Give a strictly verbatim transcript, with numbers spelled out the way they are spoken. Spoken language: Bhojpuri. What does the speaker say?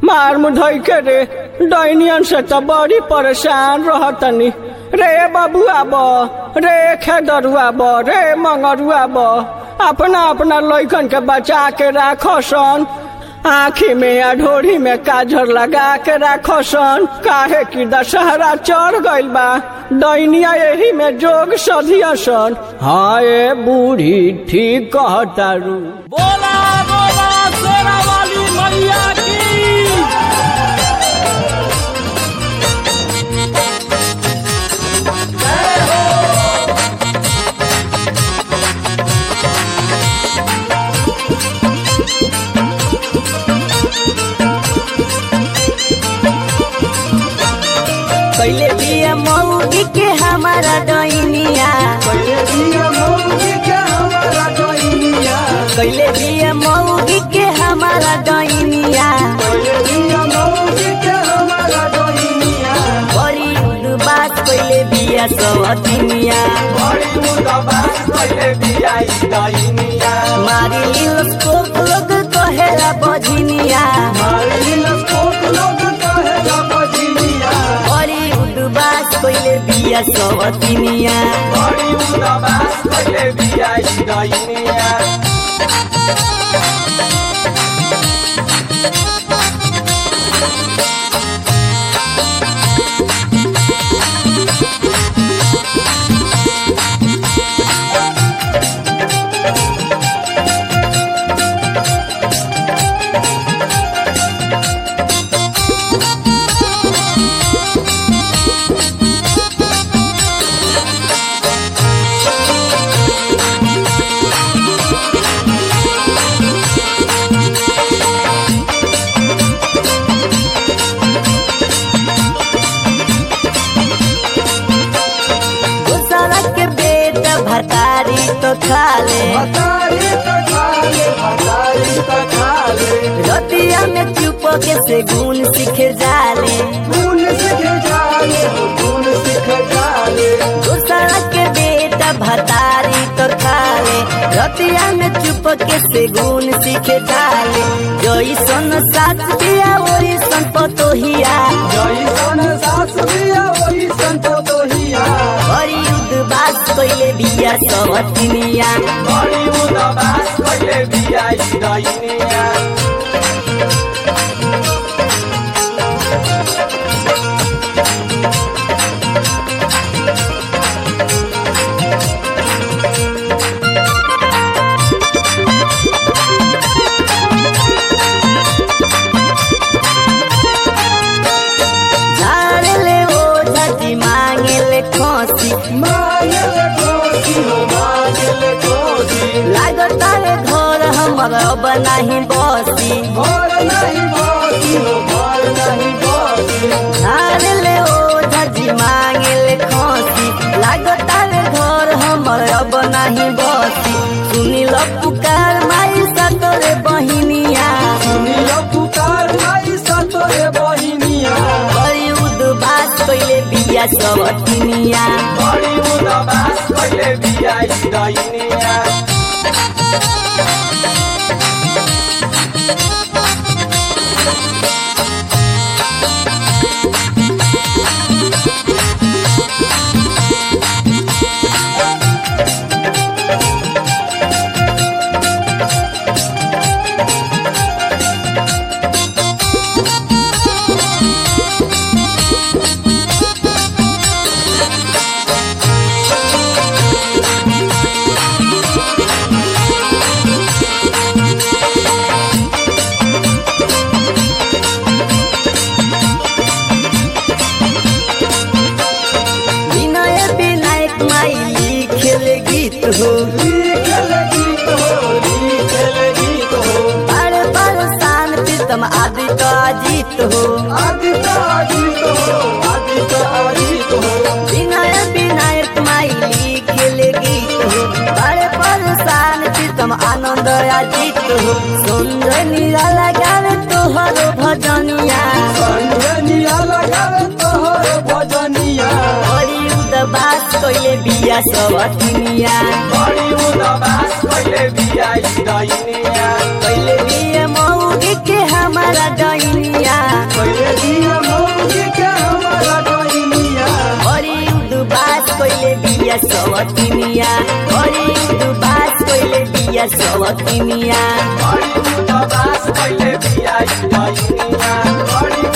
मार मुधई के रे डैनियन से तो बड़ी परेशान रहतनी। रे बबुआ बो, रे खेदरुआ बो, रे मंगरुआ बो, अपना अपना लइकन के बचा के राखो सन। आँखी में या ढोरी में काजर लगा के राखो सन, काहे की दशहरा चढ़ गइल बा। दैनिया यही में जोग सधिया सन। हाँ ए बूढ़ी ठीक कहतारू। बोला बोला शेरा वाली मैया की। कैले बिया मौगी के हमारा डैनिया, कैले बिया मौगी के हमारा डैनिया, कैले बिया मौगी के हमारा डैनिया, कैले बिया मौगी के हमारा डैनिया। बड़ी उदबास कैले बिया सवतिनिया, बड़ी उदबास कैले बिया डैनिया। मारी लिलस्कोप लोग कहेला बझिनिया, मारी लिलस्कोप लोग कहेला बझिनिया। बड़ी उदबास कैले बिया सवतिनिया, बड़ी उदबास कैले बिया डैनिया। भतारी तो खाले, भतारी तो खाले, भतारी तो खाले। रतिया में चुप के से गुण सीखे जाले, गुण सीखे जाले, गुण सीखे जाले। दूसरा के बेटा भतारी तो खाले, रतिया में चुप के से गुण सीखे जाले। जोई सन सास दिया वही सन पतोहिया, जोई सन सास दिया वही सन पतोहिया। बड़ी उदबास कैले बिया सवतिनिया, बड़ी उदबास कैले बिया डैनिया। मांगले कोसी हो मांगले कोसी। लागता है घर हमर अब नहीं बसी, घर नहीं बसी हो घर नहीं बसी। धार ले ओ झजी मांगे ले खोसी, लागता है घर हमर अब नहीं बसी। सुनी लो पुकार माई सतोरे बहिनिया, सुनी लो पुकार माई सतोरे बहिनिया। बड़ी उदबास कैले बिया सवतिनिया, बड़ी उदबास कैले बिया डैनिया। हो, लिखल गीत हो, लिखल गीत हो। पर परेशान प्रीतम आदि का जीत हो, आदि का जीत हो, आदि का जीत हो। विनय विनायक माई लिखल गीत हो, पर परेशान प्रीतम आनंद जीत हो। सुंदर निराला गावे तोहर भजनिया, संजनिया लगावे तोहर भजनिया। बड़ी उदबास कैले बिया सवतिनिया, बड़ी उदबास कैले बिया डैनिया। कैले बिया मौगी के हमारा डैनिया। बिया सवतिनिया बड़ी उदबास कइले बिया सवतिनिया बड़ी उदास कइले बिया ई बहिनिया बड़ी